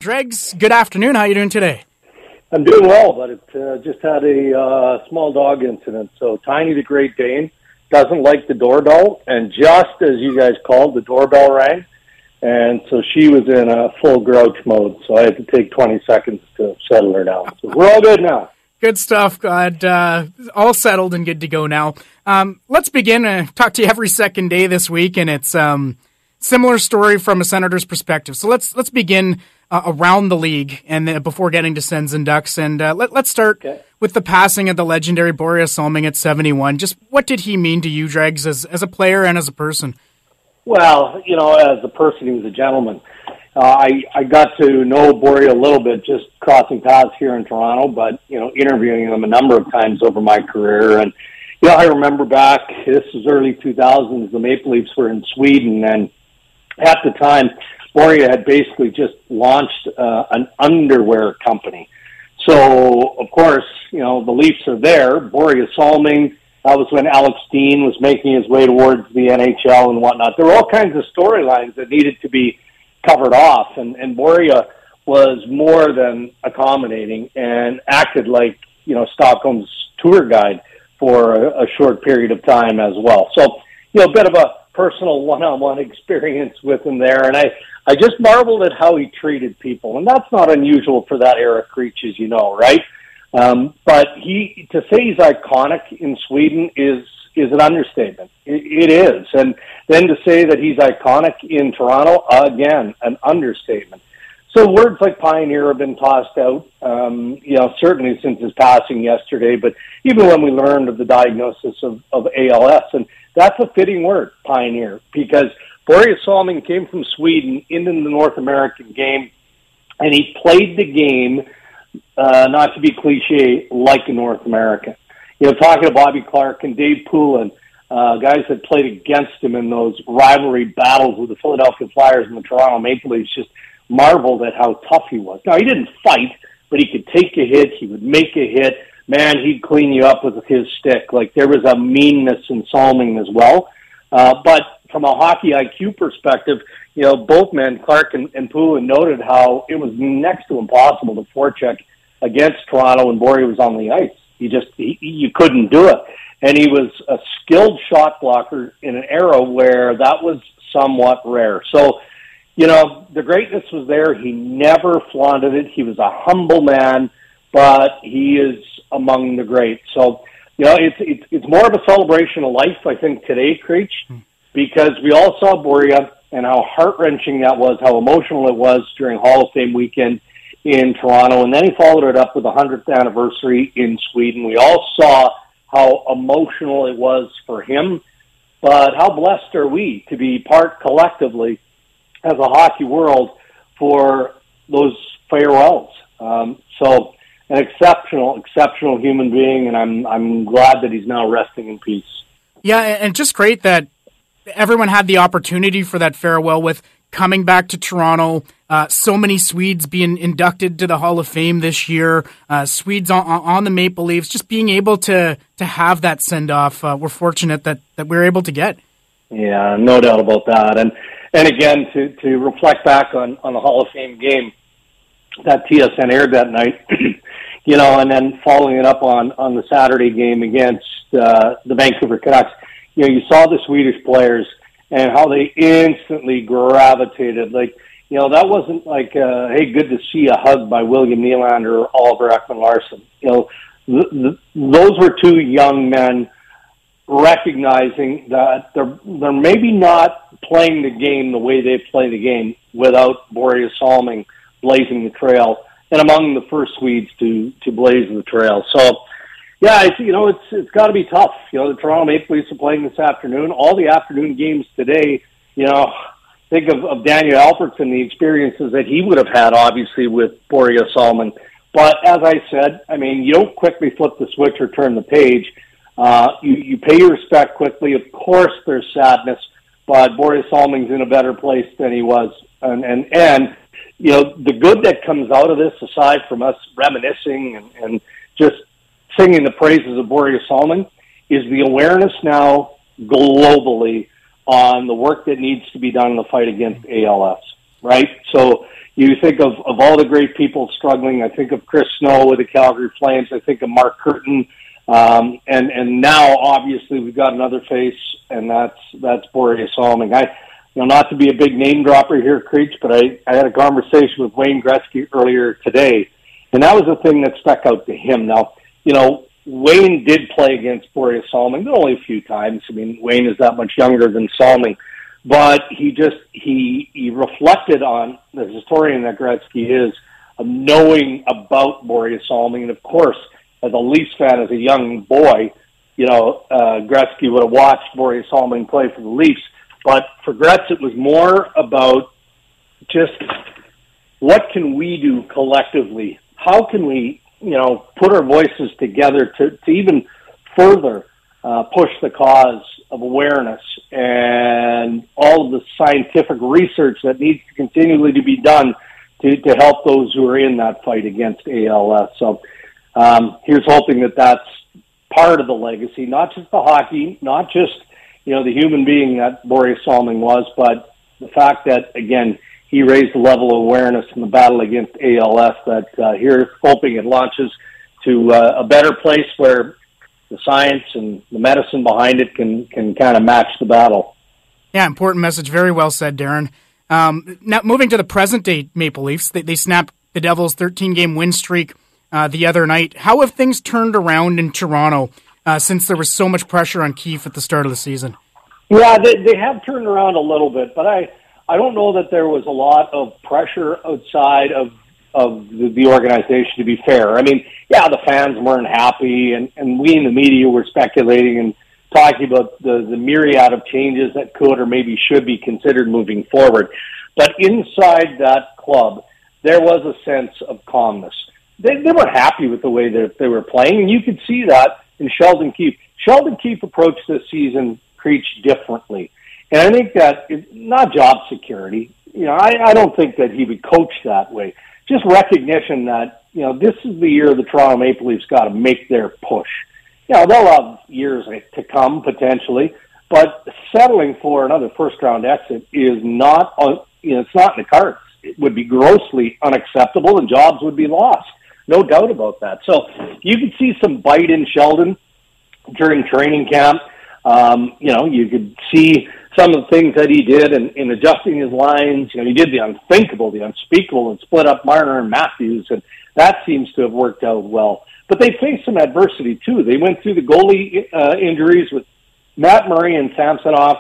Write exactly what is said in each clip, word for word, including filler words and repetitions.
Dregs, good afternoon. How are you doing today? I'm doing well, but it uh, just had a uh, small dog incident. So Tiny the Great Dane doesn't like the doorbell, and just as you guys called, the doorbell rang, and so she was in a full grouch mode, so I had to take twenty seconds to settle her down. So we're all good now. Good stuff. Glad uh, all settled and good to go now. Um, let's begin. I talk to you every second day this week, and it's um, similar story from a Senator's perspective. So let's let's begin uh, around the league, and uh, before getting to Sens and Ducks, and uh, let, let's start okay. with the passing of the legendary Borje Salming at seventy-one. Just what did he mean to you, Dregs, as as a player and as a person? Well, you know, as a person, he was a gentleman. Uh, I, I got to know Borje a little bit just crossing paths here in Toronto, but, you know, interviewing him a number of times over my career. And, you know, I remember back, this was early two thousands, the Maple Leafs were in Sweden, and at the time, Borje had basically just launched uh, an underwear company. So, of course, you know, the Leafs are there. Borje Salming, that was when Alex Dean was making his way towards the N H L and whatnot. There were all kinds of storylines that needed to be covered off, and, and Borje was more than accommodating and acted like, you know, Stockholm's tour guide for a, a short period of time as well. So, you know, a bit of a personal one-on-one experience with him there, and I, I just marveled at how he treated people, and that's not unusual for that era Creech, as you know, right? Um, but he, to say he's iconic in Sweden is is an understatement. It, it is. And then to say that he's iconic in Toronto, again, an understatement. So words like pioneer have been tossed out, um, you know, certainly since his passing yesterday, but even when we learned of the diagnosis of, of A L S, and that's a fitting word, pioneer, because Borje Salming came from Sweden into the North American game, and he played the game, uh, not to be cliche, like a North American. You know, talking to Bobby Clarke and Dave Poulin, uh, guys that played against him in those rivalry battles with the Philadelphia Flyers and the Toronto Maple Leafs, just marveled at how tough he was. Now, he didn't fight, but he could take a hit. He would make a hit. Man, he'd clean you up with his stick. Like, there was a meanness in Salming as well. Uh, but from a hockey I Q perspective, you know, both men, Clarke and, and Poulin, noted how it was next to impossible to forecheck against Toronto when Borje was on the ice. You just, he, you couldn't do it. And he was a skilled shot blocker in an era where that was somewhat rare. So, you know, the greatness was there. He never flaunted it. He was a humble man, but he is among the greats. So, you know, it's, it's, it's more of a celebration of life, I think, today, Creech, because we all saw Borje and how heart-wrenching that was, how emotional it was during Hall of Fame weekend in Toronto, and then he followed it up with the hundredth anniversary in Sweden. We all saw how emotional it was for him, but how blessed are we to be part collectively as a hockey world for those farewells. Um, so an exceptional, exceptional human being, and I'm I'm glad that he's now resting in peace. Yeah, and just great that everyone had the opportunity for that farewell with coming back to Toronto. Uh, so many Swedes being inducted to the Hall of Fame this year. Uh, Swedes on, on the Maple Leafs, just being able to to have that send-off. Uh, we're fortunate that, that we're able to get. Yeah, no doubt about that. And and again, to, to reflect back on, on the Hall of Fame game that T S N aired that night, you know, and then following it up on, on the Saturday game against uh, the Vancouver Canucks, you know, you saw the Swedish players and how they instantly gravitated. Like, you know, that wasn't like, uh, hey, good to see a hug by William Nylander or Oliver Ekman-Larsson. You know, th- th- those were two young men recognizing that they're, they're maybe not playing the game the way they play the game without Borje Salming blazing the trail, and among the first Swedes to, to blaze the trail. So, yeah, it's, you know, it's it's got to be tough. You know, the Toronto Maple Leafs are playing this afternoon. All the afternoon games today, you know, think of, of Daniel Alfredsson, the experiences that he would have had, obviously, with Borje Salming. But as I said, I mean, you don't quickly flip the switch or turn the page. Uh, you, you pay your respect quickly. Of course, there's sadness, but Borje Salming's in a better place than he was. And, and, and, you know, the good that comes out of this, aside from us reminiscing and, and just singing the praises of Borje Salming, is the awareness now globally on the work that needs to be done in the fight against A L S. right? So you think of, of all the great people struggling. I think of Chris Snow with the Calgary Flames. I think of Mark Curtin. Um, and, and now, obviously, we've got another face, and that's that's Borje Salming. I, you know, not to be a big name dropper here, Creech, but I, I had a conversation with Wayne Gretzky earlier today, and that was the thing that stuck out to him. Now, you know, Wayne did play against Borje Salming, but only a few times. I mean, Wayne is that much younger than Salming. But he just, he, he reflected on, the historian that Gretzky is, of knowing about Borje Salming. And of course, as a Leafs fan, as a young boy, you know, uh, Gretzky would have watched Borje Salming play for the Leafs. But for Gretz, it was more about just what can we do collectively? How can we, you know, put our voices together to, to even further uh, push the cause of awareness and all of the scientific research that needs to continually to be done to, to help those who are in that fight against A L S. So um, here's hoping that that's part of the legacy, not just the hockey, not just, you know, the human being that Borje Salming was, but the fact that, again, he raised the level of awareness in the battle against A L S, that uh, here's hoping it launches to uh, a better place where the science and the medicine behind it can, can kind of match the battle. Yeah, important message. Very well said, Darren. Um, now, moving to the present-day Maple Leafs, they, they snapped the Devils' thirteen-game win streak uh, the other night. How have things turned around in Toronto uh, since there was so much pressure on Keefe at the start of the season? Yeah, they, they have turned around a little bit, but I, I don't know that there was a lot of pressure outside of of the, the organization, to be fair. I mean, yeah, the fans weren't happy, and, and we in the media were speculating and talking about the, the myriad of changes that could or maybe should be considered moving forward. But inside that club, there was a sense of calmness. They, they weren't happy with the way that they were playing, and you could see that in Sheldon Keefe. Sheldon Keefe approached this season, Creech, differently. And I think that, it, not job security, you know, I, I don't think that he would coach that way. Just recognition that, you know, this is the year the Toronto Maple Leafs got to make their push. You know, they'll have years to come, potentially, but settling for another first-round exit is not, you know, it's not in the cards. It would be grossly unacceptable, and jobs would be lost. No doubt about that. So you could see some bite in Sheldon during training camp. Um, you know, you could see some of the things that he did in, in adjusting his lines. You know, he did the unthinkable, the unspeakable, and split up Marner and Matthews, and that seems to have worked out well. But they faced some adversity, too. They went through the goalie uh, injuries with Matt Murray and Samsonov.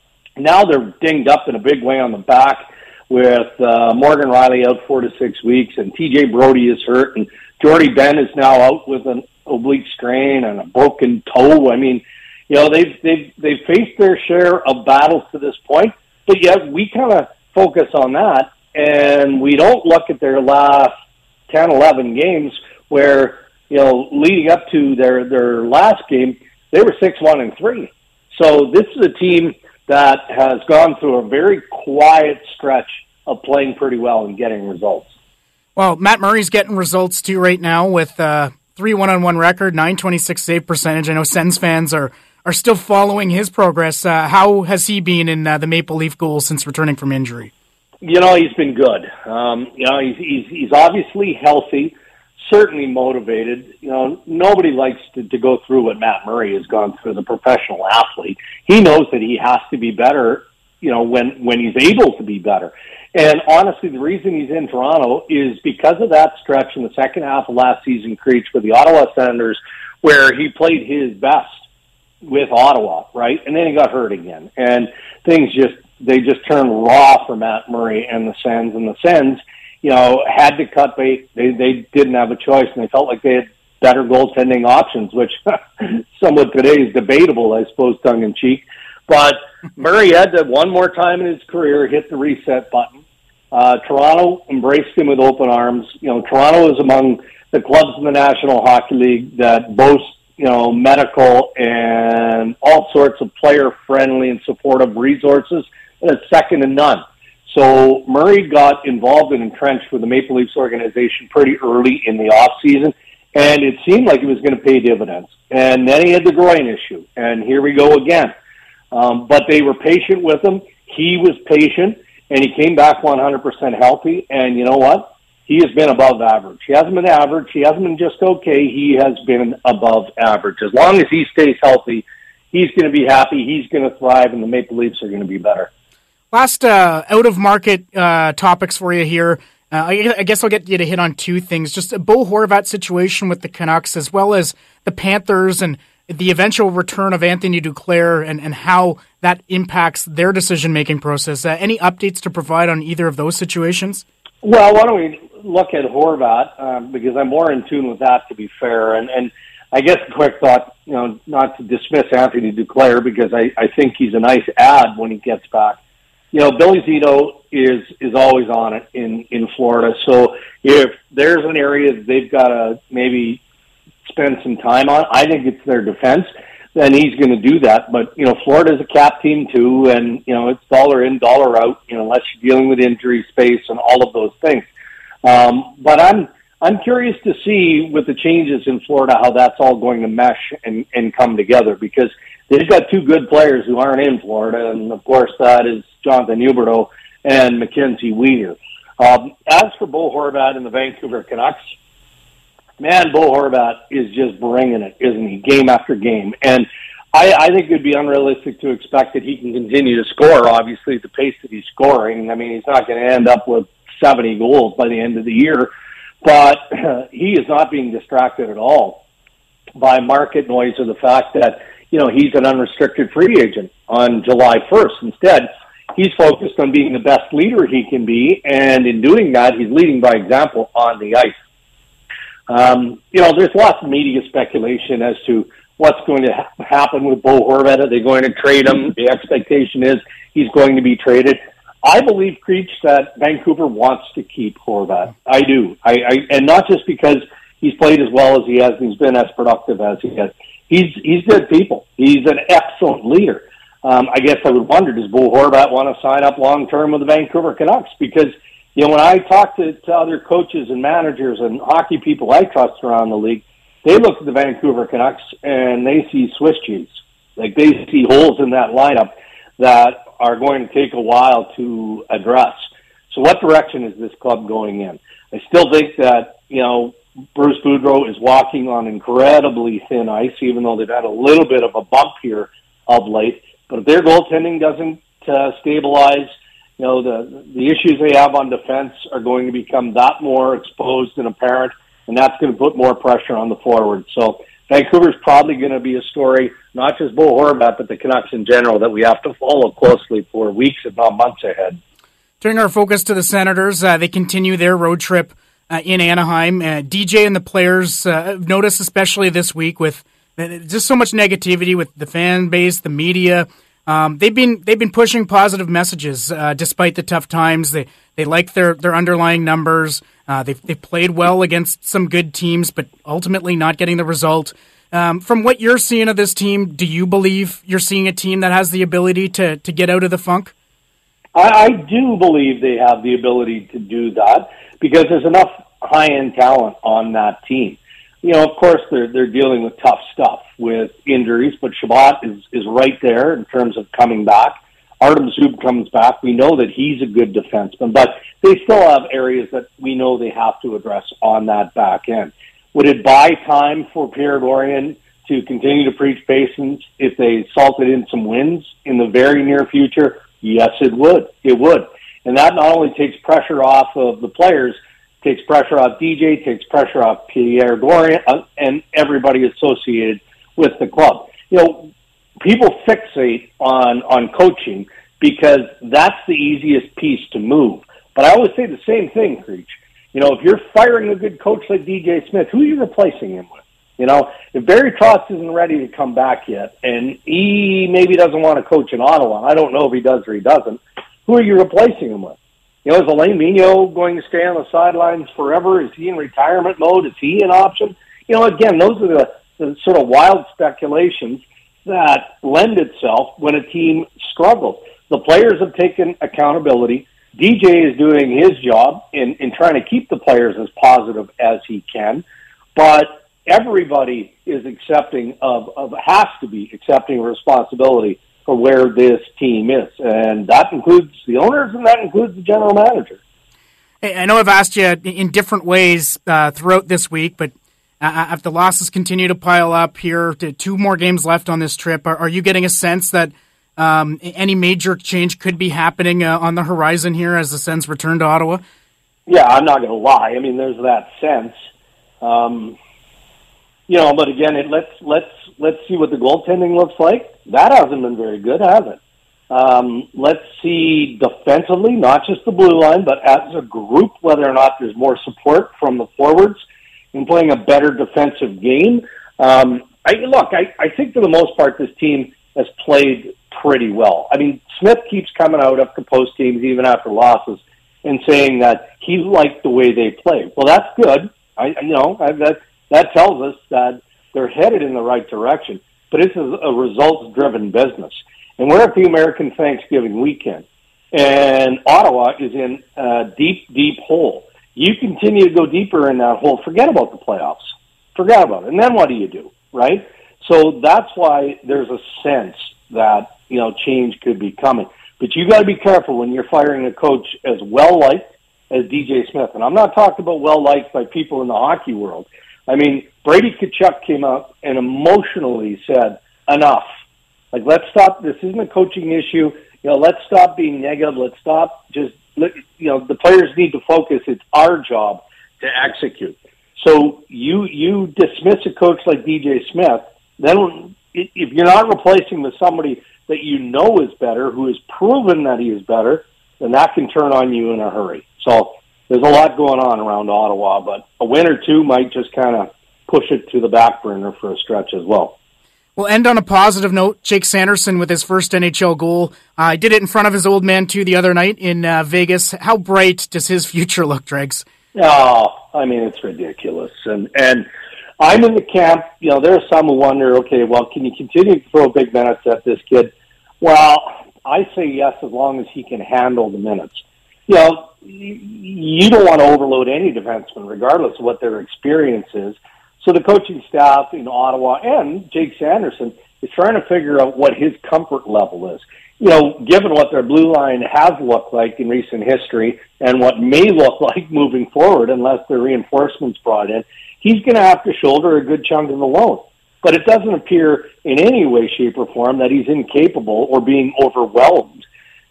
Now they're dinged up in a big way on the back with uh, Morgan Riley out four to six weeks, and T J Brody is hurt, and Jordy Ben is now out with an oblique strain and a broken toe. I mean, you know, they've they've they've faced their share of battles to this point, but yet we kind of focus on that, and we don't look at their last ten, eleven games where, you know, leading up to their their last game, they were six one and three. So this is a team that has gone through a very quiet stretch of playing pretty well and getting results. Well, Matt Murray's getting results too right now with a three one-on-one record, nine twenty-six save percentage. I know Sens fans are are still following his progress. Uh, how has he been in uh, the Maple Leaf goals since returning from injury? You know, he's been good. Um, you know, he's, he's he's obviously healthy, certainly motivated. You know, nobody likes to, to go through what Matt Murray has gone through as a professional athlete. He knows that he has to be better, you know, when, when he's able to be better. And honestly, the reason he's in Toronto is because of that stretch in the second half of last season, Creech, with the Ottawa Senators, where he played his best with Ottawa, right? And then he got hurt again. And things just, they just turned raw for Matt Murray and the Sens. And the Sens, you know, had to cut bait. They, they didn't have a choice, and they felt like they had better goaltending options, which somewhat today is debatable, I suppose, tongue-in-cheek. But Murray had to, one more time in his career, hit the reset button. Uh, Toronto embraced him with open arms. You know, Toronto is among the clubs in the National Hockey League that boast, you know, medical and all sorts of player-friendly and supportive resources, and it's second to none. So Murray got involved and entrenched with the Maple Leafs organization pretty early in the offseason, and it seemed like it was going to pay dividends. And then he had the groin issue, and here we go again. Um, but they were patient with him. He was patient, and he came back one hundred percent healthy, and you know what? He has been above average. He hasn't been average. He hasn't been just okay. He has been above average. As long as he stays healthy, he's going to be happy. He's going to thrive, and the Maple Leafs are going to be better. Last uh, out-of-market uh, topics for you here. Uh, I, I guess I'll get you to hit on two things. Just a Bo Horvat situation with the Canucks, as well as the Panthers and the eventual return of Anthony Duclair and, and how that impacts their decision-making process. Uh, any updates to provide on either of those situations? Well, why don't we look at Horvat, um, because I'm more in tune with that, to be fair. And, and I guess a quick thought, you know, not to dismiss Anthony Duclair, because I, I think he's a nice add when he gets back. You know, Billy Zito is is always on it in, in Florida. So if there's an area that they've got to maybe spend some time on, I think it's their defense, then he's going to do that. But, you know, Florida's a cap team too, and, you know, it's dollar in, dollar out, you know, unless you're dealing with injury space and all of those things. Um, but I'm I'm curious to see with the changes in Florida how that's all going to mesh and, and come together, because they've got two good players who aren't in Florida, and of course that is Jonathan Huberdeau and Mackenzie Weegar. Um, as for Bo Horvat and the Vancouver Canucks, man, Bo Horvat is just bringing it, isn't he, game after game. And I, I think it would be unrealistic to expect that he can continue to score, obviously, at the pace that he's scoring. I mean, he's not going to end up with seventy goals by the end of the year, but uh, he is not being distracted at all by market noise or the fact that, you know, he's an unrestricted free agent on July first. Instead, he's focused on being the best leader he can be, and in doing that, he's leading by example on the ice. Um, you know, there's lots of media speculation as to what's going to ha- happen with Bo Horvat. Are they going to trade him? The expectation is he's going to be traded. I believe, Creech, that Vancouver wants to keep Horvat. I do. I, I and not just because he's played as well as he has and he's been as productive as he has. He's he's good people. He's an excellent leader. Um, I guess I would wonder, does Bo Horvat want to sign up long-term with the Vancouver Canucks? Because, you know, when I talk to, to other coaches and managers and hockey people I trust around the league, they look at the Vancouver Canucks and they see Swiss cheese. Like, they see holes in that lineup that are going to take a while to address. So what direction is this club going in? I still think that, you know, Bruce Boudreau is walking on incredibly thin ice, even though they've had a little bit of a bump here of late. But if their goaltending doesn't uh, stabilize, you know, the the issues they have on defense are going to become that more exposed and apparent, and that's going to put more pressure on the forward. So Vancouver's probably going to be a story, not just Bo Horvat, but the Canucks in general, that we have to follow closely for weeks, if not months ahead. Turning our focus to the Senators, uh, they continue their road trip uh, in Anaheim. Uh, D J and the players uh, have noticed, especially this week, with just so much negativity with the fan base, the media. Um, they've been they've been pushing positive messages uh, despite the tough times. They they like their their underlying numbers. Uh, they've they've played well against some good teams, but ultimately not getting the result. Um, from what you're seeing of this team, do you believe you're seeing a team that has the ability to to get out of the funk? I, I do believe they have the ability to do that because there's enough high-end talent on that team. You know, of course, they're they're dealing with tough stuff with injuries, but Shabbat is, is right there in terms of coming back. Artem Zub comes back. We know that he's a good defenseman, but they still have areas that we know they have to address on that back end. Would it buy time for Pierre Dorian to continue to preach patience if they salted in some wins in the very near future? Yes, it would. It would. And that not only takes pressure off of the players, takes pressure off D J, takes pressure off Pierre Dorian, uh, and everybody associated with the club. You know, people fixate on, on coaching because that's the easiest piece to move. But I always say the same thing, Creech. You know, if you're firing a good coach like D J Smith, who are you replacing him with? You know, if Barry Trotz isn't ready to come back yet, and he maybe doesn't want to coach in Ottawa, I don't know if he does or he doesn't, who are you replacing him with? You know, is Alain Vigneault going to stay on the sidelines forever? Is he in retirement mode? Is he an option? You know, again, those are the, the sort of wild speculations that lend itself when a team struggles. The players have taken accountability. D J is doing his job in, in trying to keep the players as positive as he can, but everybody is accepting of, of has to be accepting responsibility for where this team is. And that includes the owners and that includes the general manager. I know I've asked you in different ways uh, throughout this week, but uh, if the losses continue to pile up here, to two more games left on this trip, are, are you getting a sense that um, any major change could be happening uh, on the horizon here as the Sens return to Ottawa? Yeah, I'm not going to lie. I mean, there's that sense. Um, you know, but again, it, let's let's let's see what the goaltending looks like. That hasn't been very good, has it? Um, let's see defensively, not just the blue line, but as a group, whether or not there's more support from the forwards in playing a better defensive game. Um, I, look, I, I think for the most part, this team has played pretty well. I mean, Smith keeps coming out after post games, even after losses, and saying that he liked the way they play. Well, that's good. I, you know, I, that that tells us that they're headed in the right direction. But it's a, a results-driven business. And we're at the American Thanksgiving weekend, and Ottawa is in a deep, deep hole. You continue to go deeper in that hole, forget about the playoffs. Forget about it. And then what do you do, right? So that's why there's a sense that, you know, change could be coming. But you got to be careful when you're firing a coach as well-liked as D J Smith. And I'm not talking about well-liked by people in the hockey world. I mean, Brady Tkachuk came out and emotionally said, enough. Like, let's stop. This isn't a coaching issue. You know, let's stop being negative. Let's stop just, you know, the players need to focus. It's our job to execute. So you, you dismiss a coach like D J Smith, then if you're not replacing with somebody that you know is better, who has proven that he is better, then that can turn on you in a hurry. So there's a lot going on around Ottawa, but a win or two might just kind of push it to the back burner for a stretch as well. We'll end on a positive note. Jake Sanderson with his first N H L goal. I uh, did it in front of his old man, too, the other night in uh, Vegas. How bright does his future look, Dregs? Oh, I mean, it's ridiculous. And and I'm in the camp, you know, there are some who wonder, okay, well, can you continue to throw big minutes at this kid? Well, I say yes, as long as he can handle the minutes. You know, you don't want to overload any defenseman, regardless of what their experience is. So the coaching staff in Ottawa and Jake Sanderson is trying to figure out what his comfort level is. You know, given what their blue line has looked like in recent history and what may look like moving forward unless there are reinforcements brought in, he's going to have to shoulder a good chunk of the load. But it doesn't appear in any way, shape, or form that he's incapable or being overwhelmed.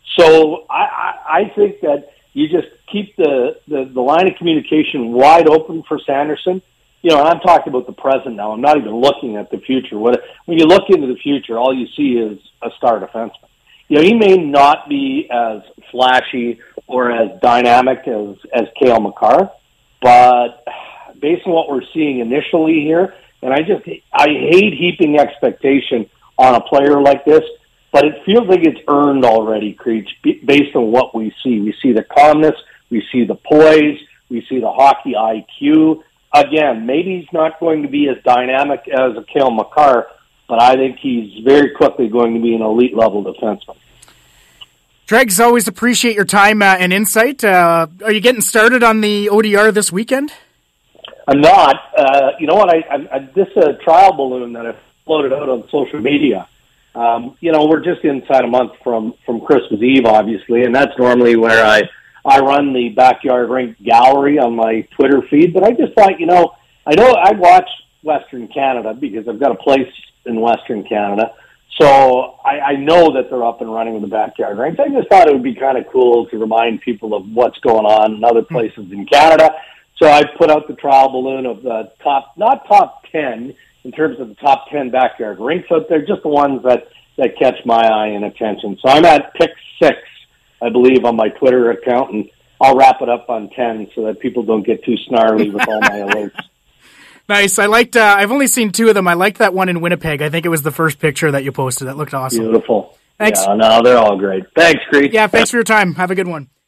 So I, I, I think that you just keep the, the, the line of communication wide open for Sanderson. You know, I'm talking about the present now. I'm not even looking at the future. What, when you look into the future, all you see is a star defenseman. You know, he may not be as flashy or as dynamic as, as Cale Makar, but based on what we're seeing initially here, and I just, I hate heaping expectation on a player like this, but it feels like it's earned already, Creech, based on what we see. We see the calmness, we see the poise, we see the hockey I Q. Again, maybe he's not going to be as dynamic as a Cale Makar, but I think he's very quickly going to be an elite-level defenseman. Dregs, always appreciate your time uh, and insight. Uh, are you getting started on the O D R this weekend? I'm not. Uh, you know what? I, I, I this uh, trial balloon that I floated out on social media. Um, you know, we're just inside a month from, from Christmas Eve, obviously, and that's normally where I, I run the Backyard Rink gallery on my Twitter feed. But I just thought, you know, I know I watch Western Canada because I've got a place in Western Canada. So I, I know that they're up and running with the Backyard Rinks. I just thought it would be kind of cool to remind people of what's going on in other places in Canada. So I put out the trial balloon of the top, not top ten in terms of the top ten backyard rinks out there, just the ones that, that catch my eye and attention. So I'm at pick six, I believe, on my Twitter account, and I'll wrap it up on ten so that people don't get too snarly with all my alerts. Nice. I liked, uh, I've only seen two of them. I liked that one in Winnipeg. I think it was the first picture that you posted. That looked awesome. Beautiful. Thanks. Yeah, no, they're all great. Thanks, Creech. Yeah, thanks for your time. Have a good one.